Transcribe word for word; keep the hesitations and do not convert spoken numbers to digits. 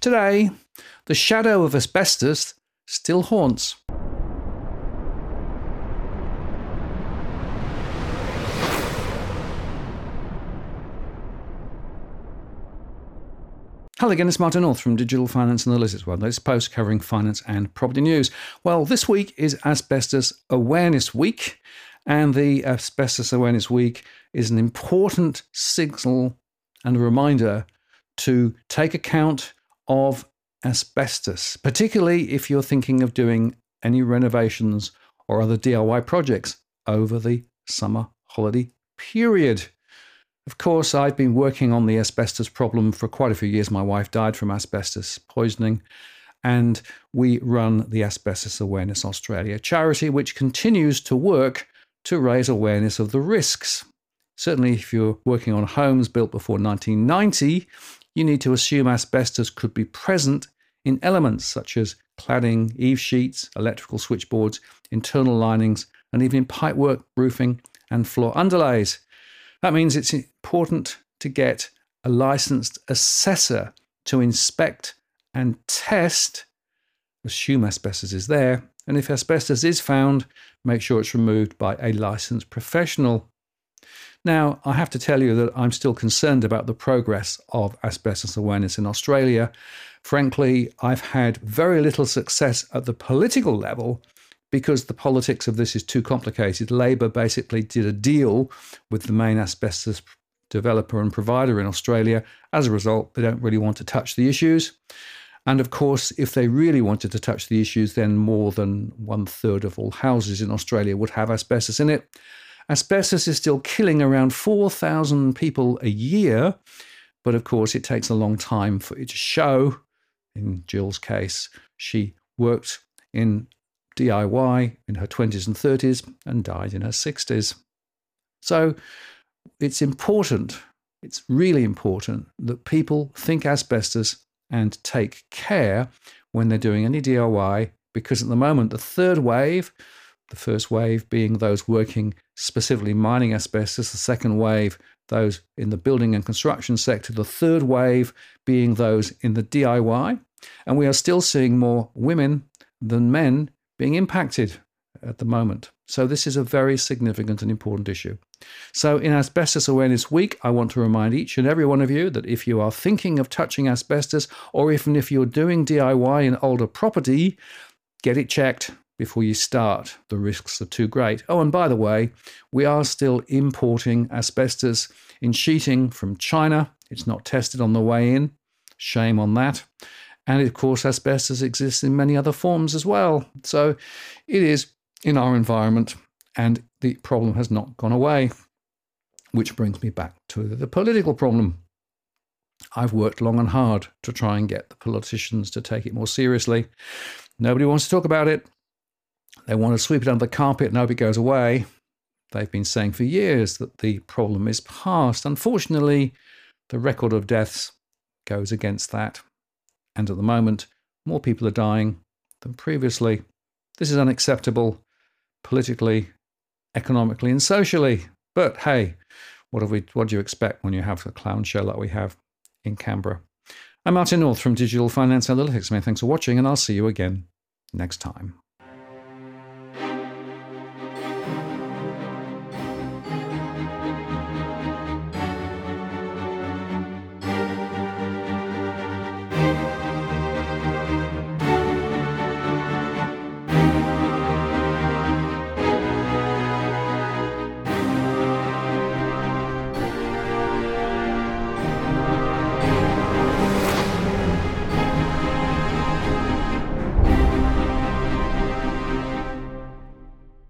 Today, the shadow of asbestos still haunts. Hello again, it's Martin North from Digital Finance Analytics, well, this post covering finance and property news. Well, this week is Asbestos Awareness Week, and the Asbestos Awareness Week is an important signal and a reminder to take account of asbestos, particularly if you're thinking of doing any renovations or other D I Y projects over the summer holiday period. Of course, I've been working on the asbestos problem for quite a few years. My wife died from asbestos poisoning, and we run the Asbestos Awareness Australia charity, which continues to work to raise awareness of the risks. Certainly, if you're working on homes built before nineteen ninety, you need to assume asbestos could be present in elements such as cladding, eave sheets, electrical switchboards, internal linings, and even in pipework, roofing, and floor underlays. That means it's important to get a licensed assessor to inspect and test, assume asbestos is there, and if asbestos is found, make sure it's removed by a licensed professional. Now, I have to tell you that I'm still concerned about the progress of asbestos awareness in Australia. Frankly, I've had very little success at the political level because the politics of this is too complicated. Labor basically did a deal with the main asbestos developer and provider in Australia. As a result, they don't really want to touch the issues. And of course, if they really wanted to touch the issues, then more than one third of all houses in Australia would have asbestos in it. Asbestos is still killing around four thousand people a year, but of course it takes a long time for it to show. In Jill's case, she worked in D I Y in her twenties and thirties and died in her sixties. So it's important, it's really important that people think asbestos and take care when they're doing any D I Y, because at the moment the third wave, the first wave being those working specifically mining asbestos, the second wave those in the building and construction sector, the third wave being those in the D I Y, and we are still seeing more women than men being impacted at the moment. So this is a very significant and important issue. So in Asbestos Awareness Week, I want to remind each and every one of you that if you are thinking of touching asbestos, or even if you're doing D I Y in older property, get it checked before you start. The risks are too great. Oh, and by the way, we are still importing asbestos in sheeting from China. It's not tested on the way in. Shame on that. And of course, asbestos exists in many other forms as well. So it is in our environment, and the problem has not gone away. Which brings me back to the political problem. I've worked long and hard to try and get the politicians to take it more seriously. Nobody wants to talk about it. They want to sweep it under the carpet and hope it goes away. They've been saying for years that the problem is past. Unfortunately, the record of deaths goes against that. And at the moment, more people are dying than previously. This is unacceptable politically, economically, and socially. But hey, what have we? What do you expect when you have a clown show like we have in Canberra? I'm Martin North from Digital Finance Analytics. Many thanks for watching, and I'll see you again next time.